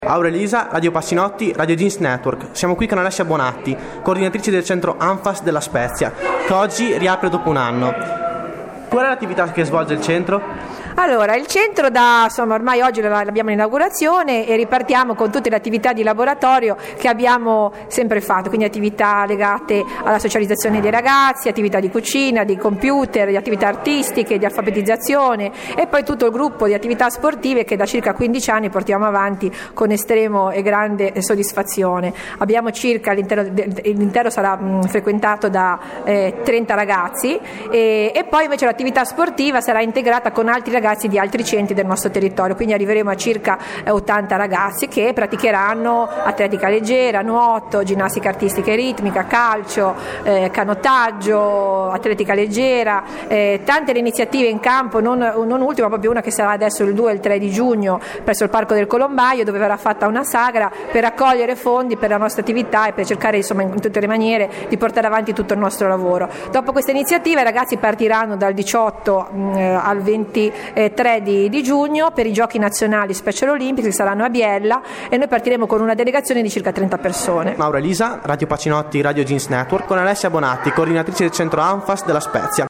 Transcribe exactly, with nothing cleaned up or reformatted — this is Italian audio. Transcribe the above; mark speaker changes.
Speaker 1: Aurelisa, Radio Passinotti, Radio Jeans Network. Siamo qui con Alessia Bonatti, coordinatrice del centro ANFAS della Spezia, che oggi riapre dopo un anno. Qual è l'attività che svolge il centro?
Speaker 2: Allora, il centro da, insomma, ormai oggi abbiamo l'inaugurazione e ripartiamo con tutte le attività di laboratorio che abbiamo sempre fatto, quindi attività legate alla socializzazione dei ragazzi, attività di cucina, di computer, di attività artistiche, di alfabetizzazione e poi tutto il gruppo di attività sportive che da circa quindici anni portiamo avanti con estremo e grande soddisfazione. Abbiamo circa, l'intero, l'intero sarà mh, frequentato da eh, trenta ragazzi e, e poi invece l'attività sportiva sarà integrata con altri ragazzi di altri centri del nostro territorio, quindi arriveremo a circa ottanta ragazzi che praticheranno atletica leggera, nuoto, ginnastica artistica e ritmica, calcio, eh, canottaggio, atletica leggera, eh, tante le iniziative in campo, non, non ultima proprio una che sarà adesso il due e il tre di giugno presso il Parco del Colombaio, dove verrà fatta una sagra per raccogliere fondi per la nostra attività e per cercare, insomma, in tutte le maniere di portare avanti tutto il nostro lavoro. Dopo questa iniziativa i ragazzi partiranno dal diciotto mh, al ventitré di, di giugno per i giochi nazionali Special Olympics che saranno a Biella e noi partiremo con una delegazione di circa trenta persone.
Speaker 1: Aurelisa, Radio Passinotti, Radio Jeans Network, con Alessia Bonatti, coordinatrice del centro ANFAS della Spezia.